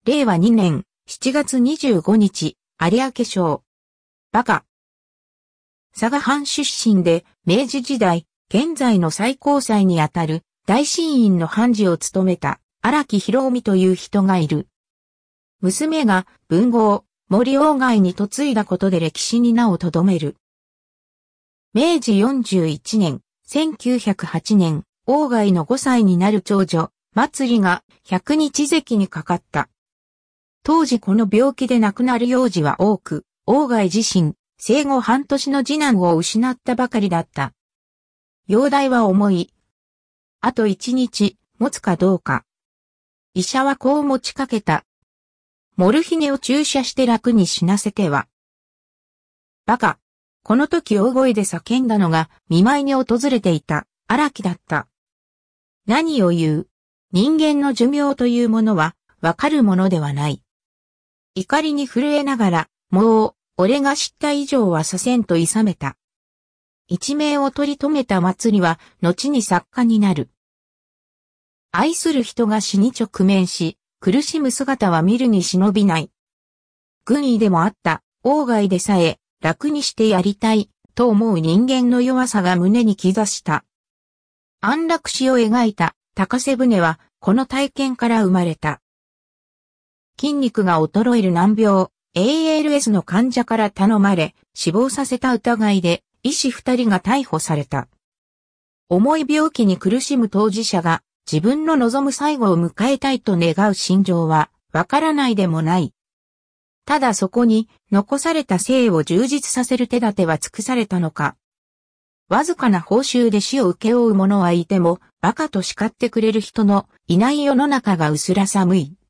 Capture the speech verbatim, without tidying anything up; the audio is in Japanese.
れいわにねんしちがつにじゅうごにち、有明賞。馬鹿。佐賀藩出身で、明治時代、現在の最高裁にあたる大審院の判事を務めた荒木博臣という人がいる。娘が文豪、森鴎外に嫁いだことで歴史に名を留める。めいじよんじゅういちねん、せんきゅうひゃくはちねん、鴎外のごさいになる長女、祭が百日咳にかかった。当時この病気で亡くなる幼児は多く、鴎外自身、生後半年の次男を失ったばかりだった。容体は重い。あと一日、持つかどうか。医者はこう持ちかけた。モルヒネを注射して楽に死なせては。馬鹿。この時大声で叫んだのが見舞いに訪れていた荒木だった。何を言う。人間の寿命というものはわかるものではない。怒りに震えながら、もう、俺が知った以上はさせんと諌めた。一命を取り留めた祭りは、後に作家になる。愛する人が死に直面し、苦しむ姿は見るに忍びない。軍医でもあった、鴎外でさえ、楽にしてやりたい、と思う人間の弱さが胸に刻した。安楽死を描いた、高瀬舟は、この体験から生まれた。筋肉が衰える難病、エーエルエス の患者から頼まれ、死亡させた疑いで、医師二人が逮捕された。重い病気に苦しむ当事者が、自分の望む最後を迎えたいと願う心情は、わからないでもない。ただそこに、残された生を充実させる手立ては尽くされたのか。わずかな報酬で死を請け負う者はいても、馬鹿と叱ってくれる人のいない世の中が薄ら寒い。